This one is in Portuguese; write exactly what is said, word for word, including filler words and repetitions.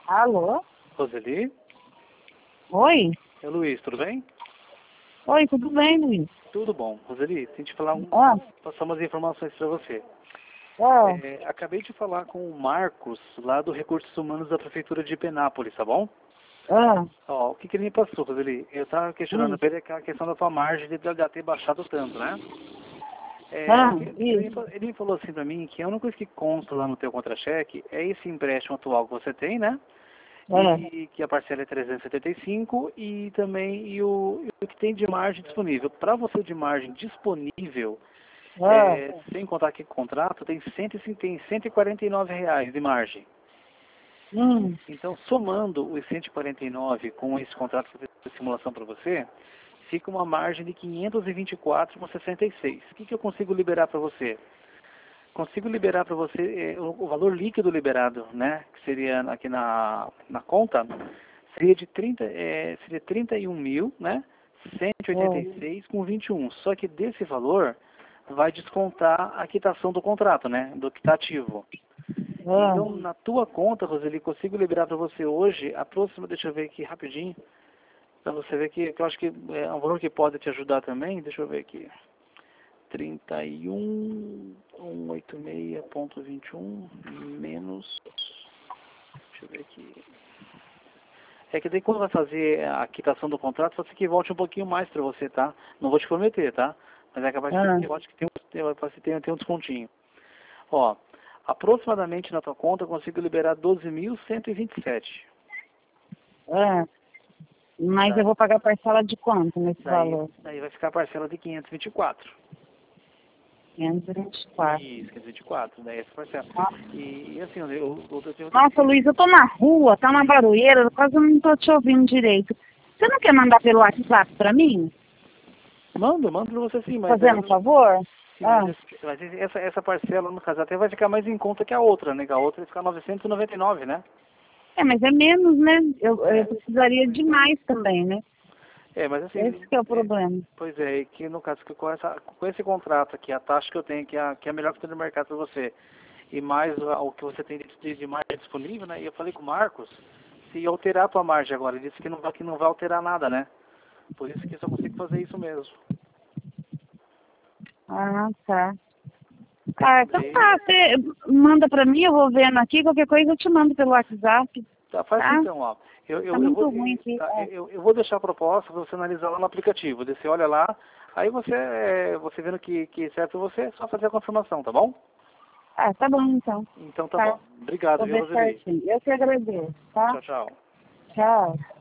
Alô? Roseli? Oi? É Luiz, tudo bem? Oi, tudo bem, Luiz? Tudo bom. Roseli, tem que falar um, Ah, passar umas informações para você. ah, É, acabei de falar com o Marcos, lá do Recursos Humanos da Prefeitura de Penápolis, tá bom? ah, Ó, o que, que ele me passou, Roseli? Eu estava questionando hum, para ele aquela questão da tua margem de já ter baixado tanto, né? É, ah, o que, o que ele, me, isso. fa- ele me falou assim para mim que a única coisa que consta lá no teu contra-cheque é esse empréstimo atual que você tem, né? Ah, E que a parcela é trezentos e setenta e cinco e também e o, e o que tem de margem disponível. Para você de margem disponível, ah, é, sem contar que contrato, tem, cento e cinco tem cento e quarenta e nove reais de margem. hum, Então, somando os cento e quarenta e nove com esse contrato que eu fiz de simulação para você, fica uma margem de quinhentos e vinte e quatro vírgula sessenta e seis. O que, que eu consigo liberar para você? Consigo liberar para você eh, o, o valor líquido liberado, né? Que seria aqui na, na conta, seria de trinta, eh, seria trinta e um mil, né? cento e oitenta e seis com vinte e um. Só que desse valor vai descontar a quitação do contrato, né? Do que está ativo. ah, Então, na tua conta, Roseli, consigo liberar para você hoje a próxima, deixa eu ver aqui rapidinho, para você ver que, que eu acho que é um valor que pode te ajudar também. Deixa eu ver aqui. trinta e um mil cento e oitenta e seis ponto vinte e um menos, deixa eu ver aqui. É que daí quando vai fazer a quitação do contrato, pode ser que volte um pouquinho mais para você, tá? Não vou te prometer, tá? Mas é capaz que ah, eu acho que tem, um- tem, tem, tem um descontinho. Ó, aproximadamente na tua conta eu consigo liberar doze mil cento e vinte e sete. ah. Mas eu Da, vou pagar parcela de quanto nesse daí, valor? daí vai ficar a parcela de quinhentos e vinte e quatro. quinhentos e vinte e quatro. Isso, quinhentos e vinte e quatro, daí essa parcela. Ah, E, e assim, eu, eu, eu, eu tenho nossa, Luiz, eu tô na rua, tá uma barulheira, eu quase não tô te ouvindo direito. Você não quer mandar pelo WhatsApp pra mim? Mando, mando pra você sim, mas, é, Fazendo um favor? sim, Ah, mas, esse- mas esse- essa, essa parcela, no caso, até vai ficar mais em conta que a outra, né? Que a outra vai ficar novecentos e noventa e nove, né? é, mas é menos, né? Eu, eu É, precisaria pois de é. mais também, né? É, mas assim, Esse que é o é, problema. pois é, que no caso, que com, essa, com esse contrato aqui, a taxa que eu tenho, que é a, que é a melhor que tem no mercado para você, e mais o, o que você tem de, de margem disponível, né? E eu falei com o Marcos, se alterar a tua margem agora, ele disse que não vai, que não vai alterar nada, né? Por isso que eu só consigo fazer isso mesmo. Ah, tá. Ah, então Daí, tá, você manda pra mim, eu vou vendo aqui, qualquer coisa eu te mando pelo WhatsApp, tá, faz assim tá? então, ó. Eu, Tá eu, eu, muito vou, ruim aqui. tá, É. eu, eu vou deixar a proposta para você analisar lá no aplicativo. Daí você olha lá, aí você, é, você vendo que, que serve para você, é só fazer a confirmação, tá bom? Ah, tá bom então. Então tá Tá. bom. Obrigado, Vou viu, ver Roseli? certinho. Eu que agradeço, tá? Tchau, tchau. Tchau.